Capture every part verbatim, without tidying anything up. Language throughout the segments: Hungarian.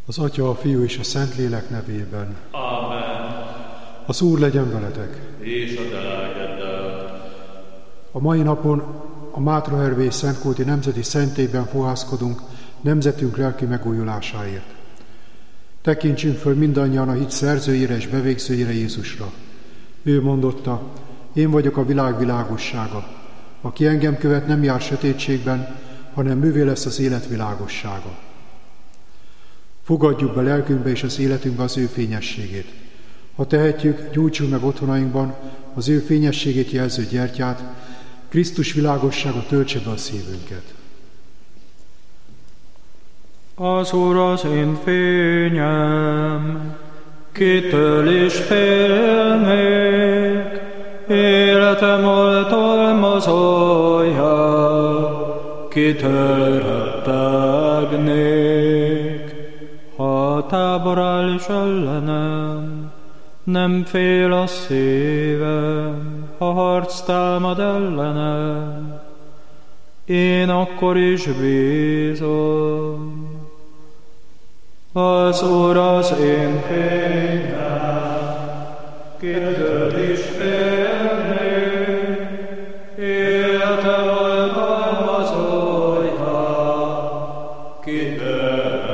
Az Atya, a Fiú és a Szentlélek nevében. Amen. Az Úr legyen veletek. És a te lelkeddel. A mai napon a Mátra Hervé Szentkóti Nemzeti Szentélyben fohászkodunk nemzetünk lelki megújulásáért. Tekintsünk föl mindannyian a hit szerzőjére és bevégzőjére, Jézusra. Ő mondotta: én vagyok a világ világossága. Aki engem követ, nem jár sötétségben, hanem művé lesz az élet világossága. Fogadjuk be lelkünkbe és az életünkbe az ő fényességét. Ha tehetjük, gyújtsunk meg otthonainkban az ő fényességét jelző gyertyát, Krisztus világossága töltse be a szívünket. Az Úr az én fényem, kitől is félnék, életem oltalmazója, kitől rettegnék. Ha a tábor áll is ellenem, nem fél a szívem, ha harc támad ellenem, én akkor is bízom. Az Úr az én fényem, kitől is félnék, életem oltalmazója, kitől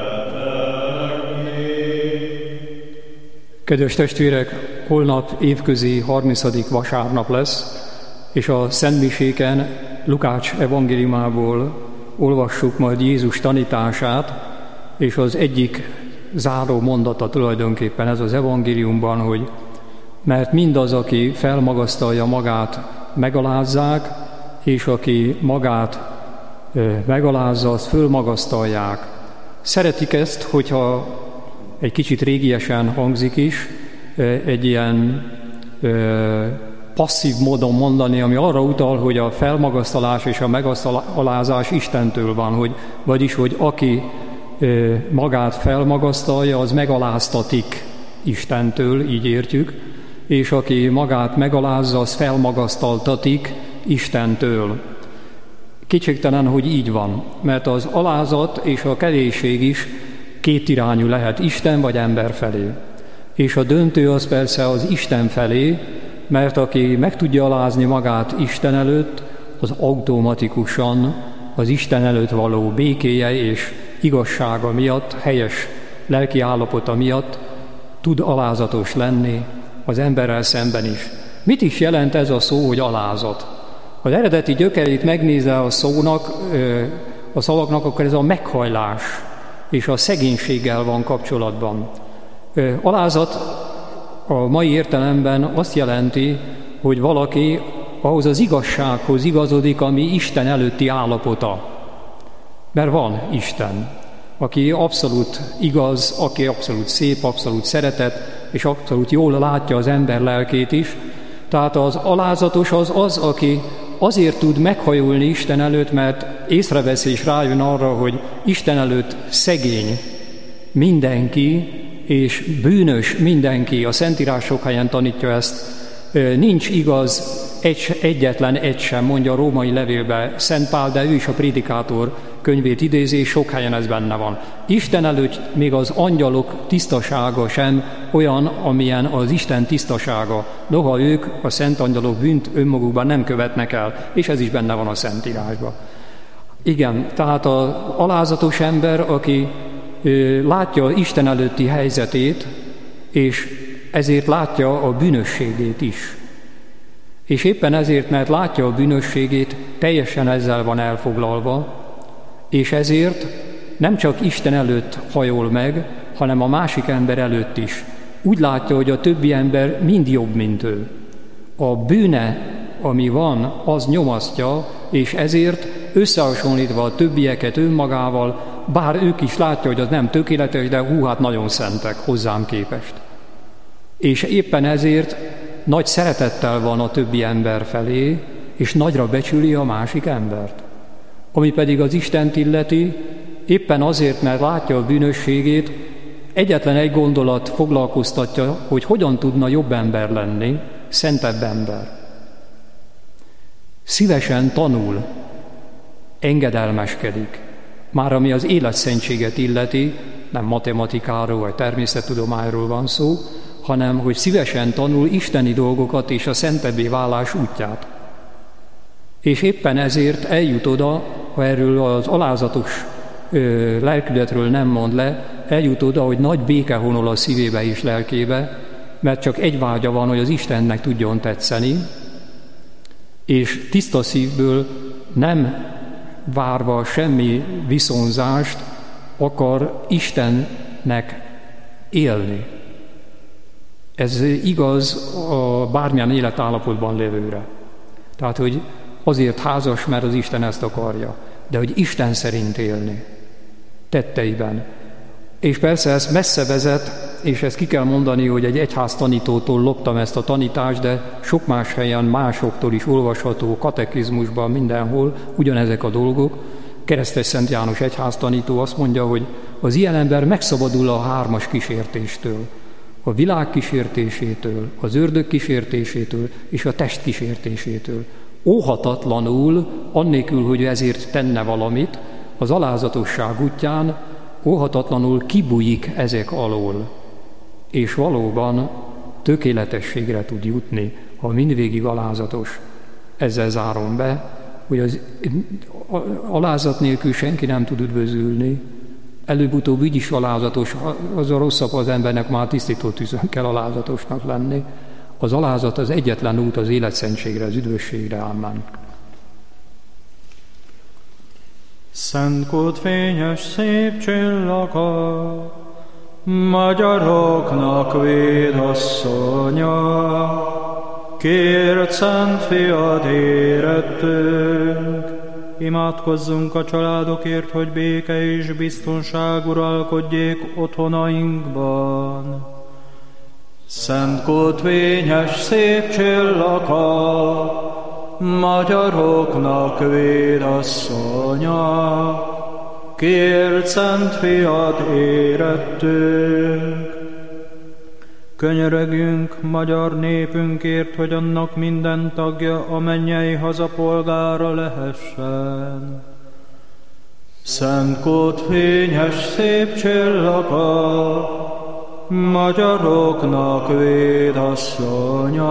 rettegnék. Kedves testvérek, holnap évközi harmincadik vasárnap lesz, és a szentmiséken Lukács evangéliumából olvassuk majd Jézus tanítását, és az egyik záró mondata tulajdonképpen ez az evangéliumban, hogy mert mindaz, aki felmagasztalja magát, megalázzák, és aki magát megalázza, azt fölmagasztalják. Szeretik ezt, hogyha egy kicsit régiesen hangzik is, egy ilyen passzív módon mondani, ami arra utal, hogy a felmagasztalás és a megalázás Istentől van, hogy, vagyis, hogy aki magát felmagasztalja, az megaláztatik Istentől, így értjük, és aki magát megalázza, az felmagasztaltatik Istentől. Kétségtelen, hogy így van, mert az alázat és a kevésség is kétirányú lehet, Isten vagy ember felé. És a döntő az persze az Isten felé, mert aki meg tudja alázni magát Isten előtt, az automatikusan az Isten előtt való békéje és igazsága miatt, helyes lelki állapota miatt tud alázatos lenni az emberrel szemben is. Mit is jelent ez a szó, hogy alázat? Az eredeti gyökerét megnézve a szónak, a szavaknak, akkor ez a meghajlás és a szegénységgel van kapcsolatban. Alázat a mai értelemben azt jelenti, hogy valaki ahhoz az igazsághoz igazodik, ami Isten előtti állapota. Mert van Isten, aki abszolút igaz, aki abszolút szép, abszolút szeretett, és abszolút jól látja az ember lelkét is. Tehát az alázatos az az, aki azért tud meghajolni Isten előtt, mert észrevesz és rájön arra, hogy Isten előtt szegény mindenki, és bűnös mindenki. A Szentírás sok helyen tanítja ezt. Nincs igaz egy, egyetlen egy sem, mondja a római levélben Szent Pál, de ő is a Prédikátor könyvét idézi, és sok helyen ez benne van. Isten előtt még az angyalok tisztasága sem olyan, amilyen az Isten tisztasága. Noha ők, a szent angyalok bűnt önmagukban nem követnek el, és ez is benne van a Szentírásban. Igen, tehát az alázatos ember, aki ö, látja Isten előtti helyzetét, és ezért látja a bűnösségét is. És éppen ezért, mert látja a bűnösségét, teljesen ezzel van elfoglalva, és ezért nem csak Isten előtt hajol meg, hanem a másik ember előtt is. Úgy látja, hogy a többi ember mind jobb, mint ő. A bűne, ami van, az nyomasztja, és ezért összehasonlítva a többieket önmagával, bár ők is látja, hogy az nem tökéletes, de hú, hát nagyon szentek hozzám képest. És éppen ezért nagy szeretettel van a többi ember felé, és nagyra becsüli a másik embert. Ami pedig az Istent illeti, éppen azért, mert látja a bűnösségét, egyetlen egy gondolat foglalkoztatja, hogy hogyan tudna jobb ember lenni, szentebb ember. Szívesen tanul, engedelmeskedik, már ami az életszentséget illeti, nem matematikáról vagy természettudományról van szó, hanem hogy szívesen tanul isteni dolgokat és a szentebbé válás útját. És éppen ezért eljut oda, ha erről az alázatos ö, lelkületről nem mond le, eljut oda, hogy nagy béke honol a szívébe és lelkébe, mert csak egy vágya van, hogy az Istennek tudjon tetszeni, és tiszta szívből, nem várva semmi viszonzást, akar Istennek élni. Ez igaz a bármilyen életállapotban lévőre. Tehát, hogy azért házas, mert az Isten ezt akarja, de hogy Isten szerint élni, tetteiben. És persze ez messze vezet, és ezt ki kell mondani, hogy egy egyháztanítótól loptam ezt a tanítást, de sok más helyen másoktól is olvasható, katekizmusban, mindenhol ugyanezek a dolgok. Keresztes Szent János egyháztanító azt mondja, hogy az ilyen ember megszabadul a hármas kísértéstől, a világ kísértésétől, az ördög kísértésétől és a test kísértésétől. Óhatatlanul, annélkül, hogy ezért tenne valamit, az alázatosság útján óhatatlanul kibújik ezek alól, és valóban tökéletességre tud jutni, ha mindvégig alázatos. Ezzel zárom be, hogy az alázat nélkül senki nem tud üdvözülni, előbb-utóbb így is alázatos, az a rosszabb az embernek, már tisztító tűzön kell alázatosnak lenni. Az alázat az egyetlen út az életszentségre, az üdvösségre. Amen. Szent kút fényes szép csillaga, magyaroknak védasszonya, kért Szent Fiad érettünk, imádkozzunk a családokért, hogy béke és biztonság uralkodjék otthonainkban. Szent kút fényes szép csillaga, magyaroknak védasszonya, kért Szent Fiad érettünk. Könyörögjünk magyar népünkért, hogy annak minden tagja a mennyei haza polgára lehessen. Szent kút fényes szép csillaga, magyaroknak védasszonya,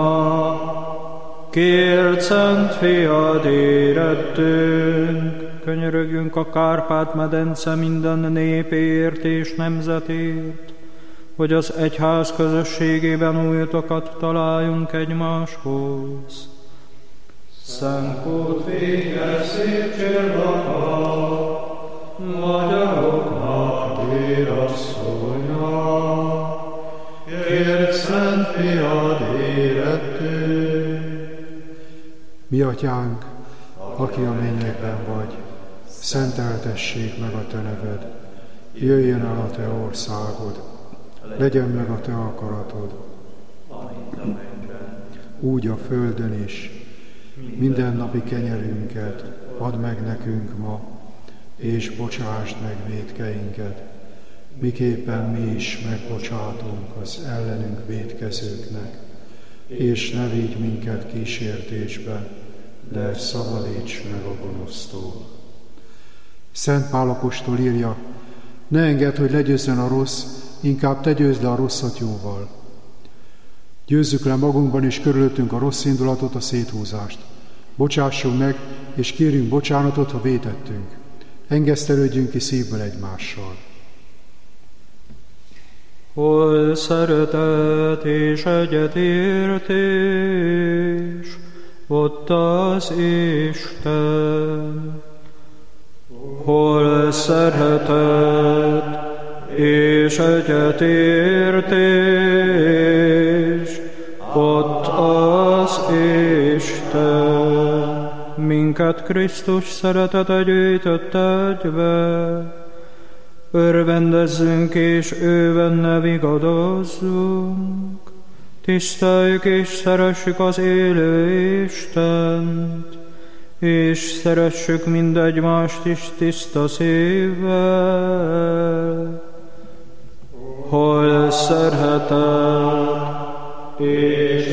kért Szent Fiad érettünk. Könyörögjünk a Kárpát-medence minden népért és nemzetért, hogy az egyház közösségében új utakat találjunk egymáshoz. Szent kút fényes szép csillaga, magyaroknak védasszonya, kért Szent Fiad érettünk. Mi atyánk, aki a mennyekben vagy, szenteltessék meg a te neved, jöjjön el a te országod, legyen meg a te akaratod, úgy a földön is. Mindennapi kenyerünket add meg nekünk ma, és bocsásd meg vétkeinket, miképpen mi is megbocsátunk az ellenünk vétkezőknek, és ne vigy minket kísértésbe, de szabadíts meg a gonosztól. Szent Pál apostol írja, ne engedd, hogy legyőzzön a rossz, inkább te győzd le a rosszat jóval. Győzzük le magunkban és körülöttünk a rossz indulatot, a széthúzást. Bocsássunk meg, és kérjünk bocsánatot, ha vétettünk. Engesztelődjünk ki szívből egymással. Hol szeretet és egyetértés, ott az Isten. Hol szeretet és egyetértés, ott az Isten. Minket Krisztus szeretete gyűjtött egybe, örvendezzünk és ő benne vigadozzunk, tiszteljük és szeressük az élő Istent, és szeressük mindegymást is tiszta szívvel. Hol szeretet és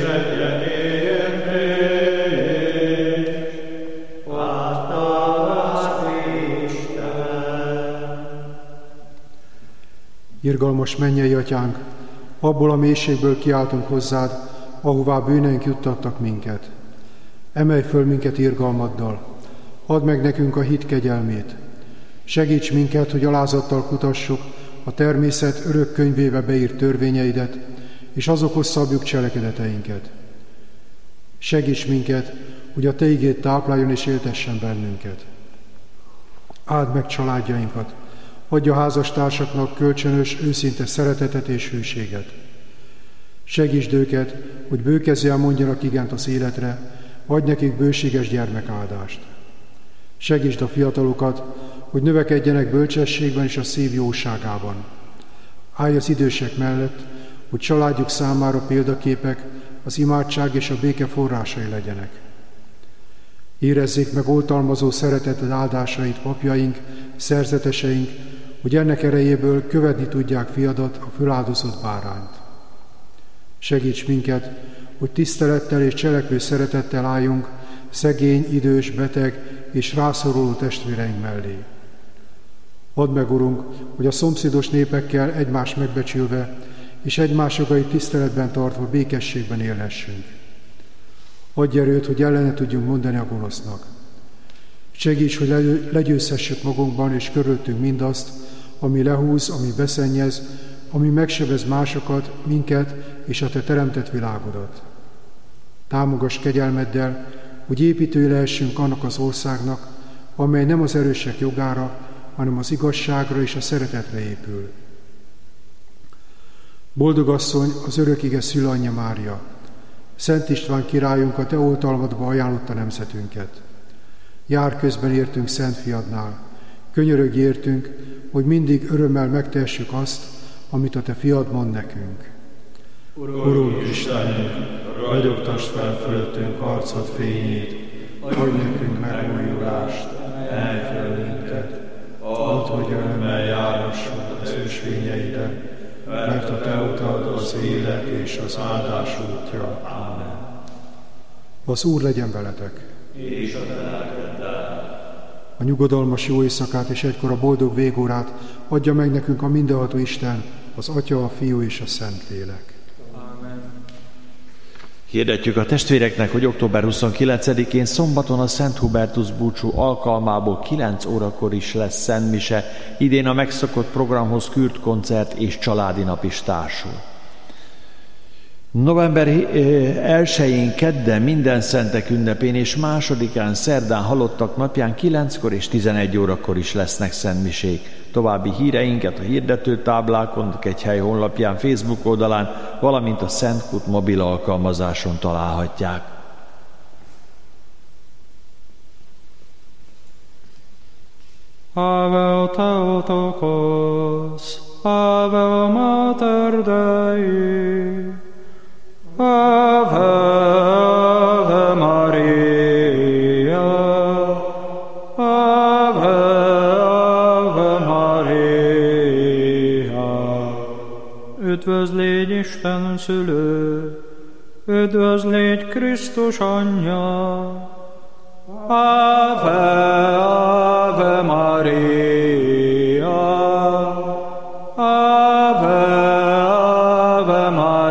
egyetértés, ott az Isten. Irgalmas mennyei Atyánk, abból a mélységből kiáltunk hozzád, ahová bűneink juttattak minket. Emelj föl minket irgalmaddal, add meg nekünk a hit kegyelmét. Segíts minket, hogy alázattal kutassuk a természet örök könyvébe beírt törvényeidet, és azokhoz szabjuk cselekedeteinket. Segíts minket, hogy a Te igéd tápláljon és éltessen bennünket. Áld meg családjainkat, adj a házastársaknak kölcsönös, őszinte szeretetet és hűséget. Segítsd őket, hogy bőkezzel mondjanak igent az életre, adj nekik bőséges gyermekáldást. Segítsd a fiatalokat, hogy növekedjenek bölcsességben és a szív jóságában. Állj az idősek mellett, hogy családjuk számára példaképek, az imádság és a béke forrásai legyenek. Érezzék meg oltalmazó szereteted áldásait papjaink, szerzeteseink, hogy ennek erejéből követni tudják fiadat, a föláldozott bárányt. Segíts minket, hogy tisztelettel és cselekvő szeretettel álljunk szegény, idős, beteg és rászoruló testvéreink mellé. Add meg, Urunk, hogy a szomszédos népekkel egymást megbecsülve és egymás jogait tiszteletben tartva békességben élhessünk. Adj erőt, hogy ellene tudjunk mondani a gonosznak. Segíts, hogy legyőzhessük magunkban és körülöttünk mindazt, ami lehúz, ami beszennyez, ami megsebez másokat, minket és a Te teremtett világodat. Támogass kegyelmeddel, hogy építői lehessünk annak az országnak, amely nem az erősek jogára, hanem az igazságra és a szeretetre épül. Boldog asszony, az örökige szülanyja Mária, Szent István királyunk a Te oltalmadba ajánlotta nemzetünket. Jár közben értünk Szent Fiadnál, könyörögj értünk, hogy mindig örömmel megtehessük azt, amit a Te Fiad mond nekünk. Urunk Istenünk, ragyogtass fel fölöttünk arcod fényét, adj nekünk megújulást, emelj fel minket, add, hogy örömmel járhassunk az ösvényeiden, mert a Te utad az élet és az áldás útja. Ámen. Az Úr legyen veletek! És a te lelkeddel. A nyugodalmas jó éjszakát és egykor a boldog végórát adja meg nekünk a mindenható Isten, az Atya, a Fiú és a Szentlélek. Hirdetjük a testvéreknek, hogy október huszonkilencedikén szombaton a Szent Hubertus búcsú alkalmából kilenc órakor is lesz szentmise, idén a megszokott programhoz kürt koncert és családi nap is társul. November elsején kedden minden szentek ünnepén és másodikán szerdán halottak napján kilenckor és tizenegy órakor is lesznek szentmisék. További híreinket a hirdetőtáblákon, a Kegyhely honlapján, Facebook oldalán, valamint a Szentkút mobil alkalmazáson találhatják. Ave Theotokos, Ave Mater Dei, Ave, Ave Maria, Ave, Ave Maria. Üdvözlégy Isten szülő, üdvözlégy Krisztus anyja, Ave, Ave Maria, Ave, Ave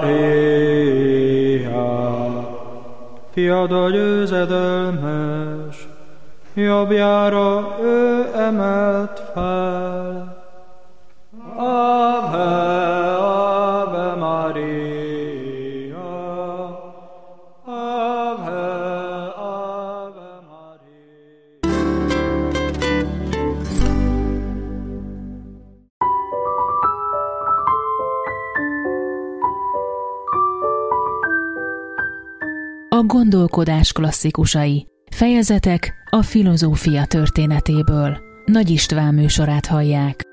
Maria. Fiad a győzedelmes, jobbjára ő emelt fel. Ave, Ave Maria, Ave, Ave Maria. A gondolkodás klasszikusai. Fejezetek a filozófia történetéből. Nagy István műsorát hallják.